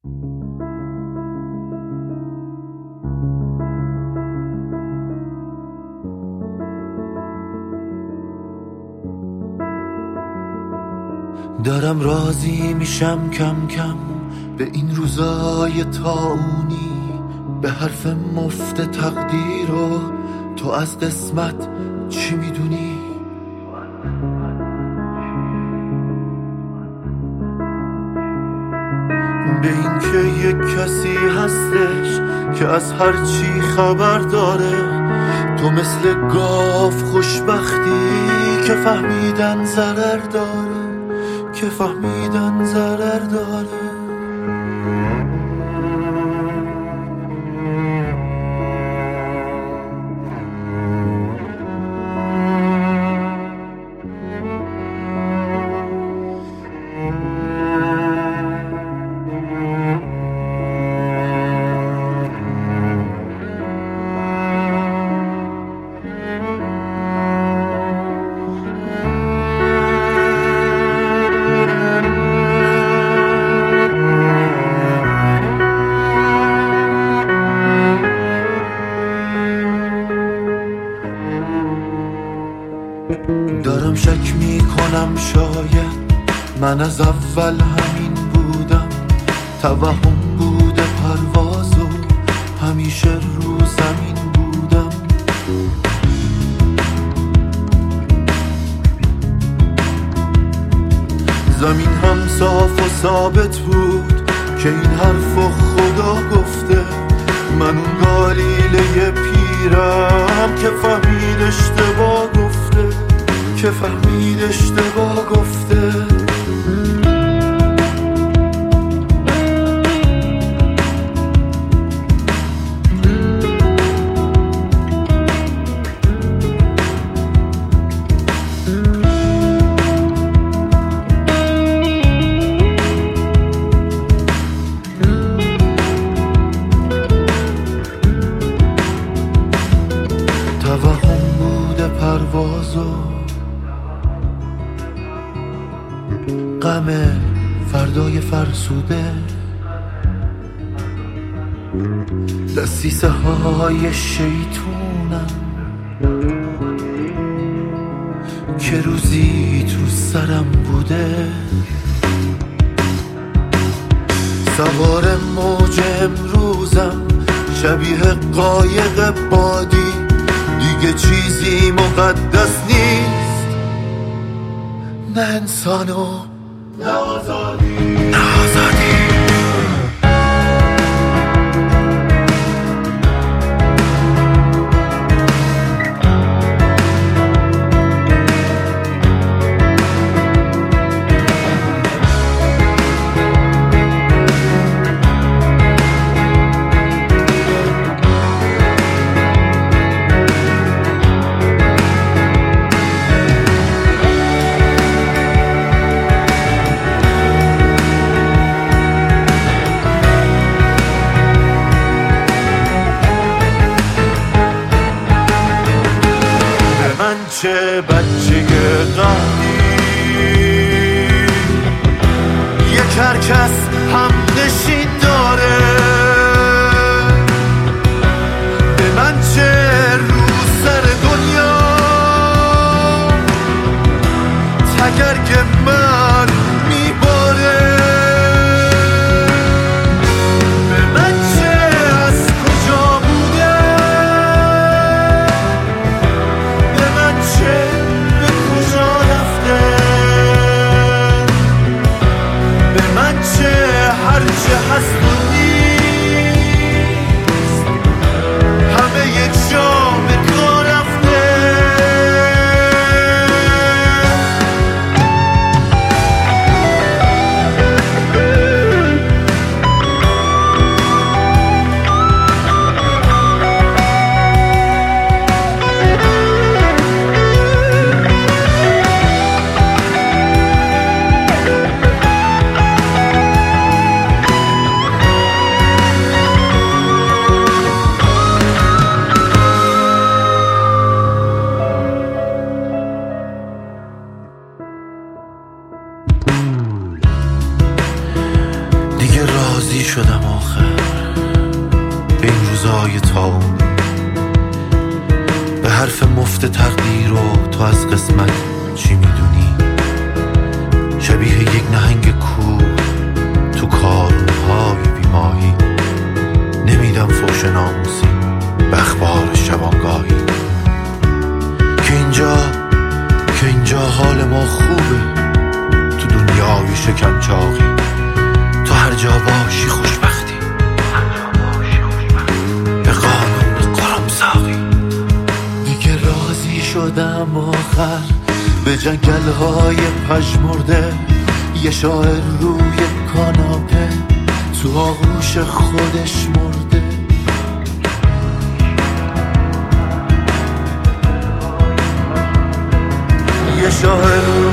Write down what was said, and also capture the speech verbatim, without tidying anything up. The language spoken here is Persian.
دارم راضی میشم کم کم به این روزای طاعونی، به حرف مفت تقدیر و تو از قسمت چی میدونی؟ به این که یک کسی هستش که از هر چی خبر داره، تو مثل گاو خوشبختی که فهمیدن ضرر داره، که فهمیدن ضرر داره. دارم شک میکنم شاید من از اول همین بودم، توهم بوده پرواز و همیشه رو زمین بودم. زمین هم صاف و ثابت بود که این حرفو خدا گفته، من اون گالیله پیرم که فهمید اشتباه گفته، که فهمید اشتباه گفته. توهم بوده پرواز و غم فردای فرسوده، دسیسه های شیطونم که روزی تو سرم بوده. سوار موج امروزم شبیه قایق بادی، دیگه چیزی مقدس نیست، نه انسان و نه آزادی، نه آزادی. چه بچه قهدی یک هر کس هم نشین داره، به من چه رو سر دنیا تگرگ من میباره، به من چه از کجا بوده، به کجا رفته، به من چه هرچه هست و نیست، همه یک جا به کار رفته. شدم آخر به این روزای تاون، به حرف مفت تقدیر و تو از قسمت چی میدونی؟ شبیه یک نهنگ کور تو کارهای بیماهی، نمیدم فوش ناموسی به اخبار شبانگاهی. که اینجا که اینجا حال ما خوبه، تو دنیای شکم چاقی، تو هر جا باشی خوشبختی، به قانون قرم ساقی. دیگه راضی شدم آخر به جنگل های پژمرده، یه شاعر روی کاناپه تو آغوش خودش مرده. یه شاعر